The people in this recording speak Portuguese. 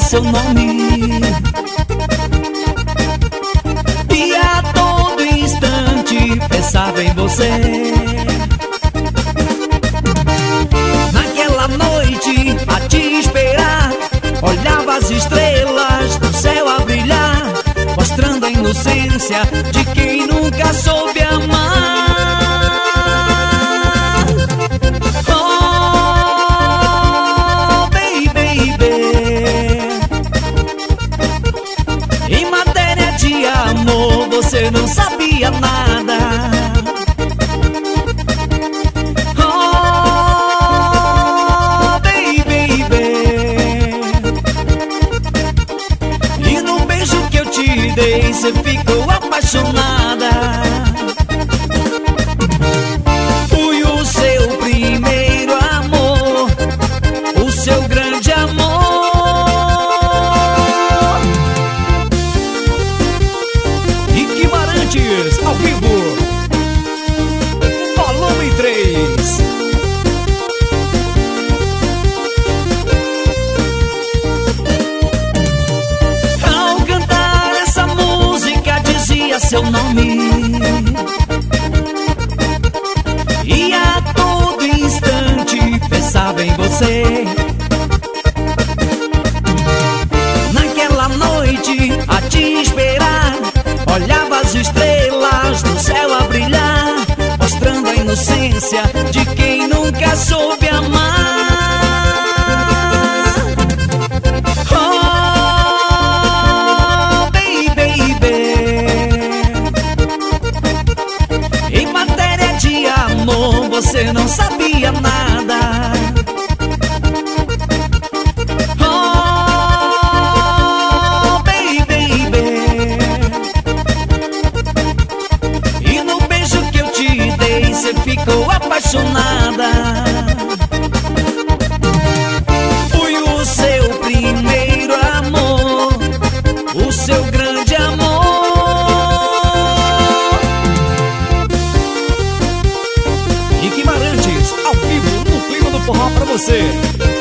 seu nome, e a todo instante pensava em você. Naquela noite a te esperar, olhava as estrelas do céu a brilhar, mostrando a inocência de quem nunca soube amar. Oh, baby, em matéria de amor você não sabia nada. Oh, baby, e no beijo que eu te dei você ficou apaixonada. Fui o seu primeiro amor, o seu grande amor. E Guimarães, ao vivo, volume 3. Ao cantar essa música dizia seu nome, e a todo instante pensava em você. Naquela noite a te esperar, olhava as estrelas do céu a brilhar, mostrando a inocência de quem nunca soube amar. Oh, baby, em matéria de amor você não sabia nada. Oh, baby, e no beijo que eu te dei você ficou apaixonada. Fui o seu primeiro amor, o seu grande amor. E Guimarães, ao vivo, no clima do forró pra você.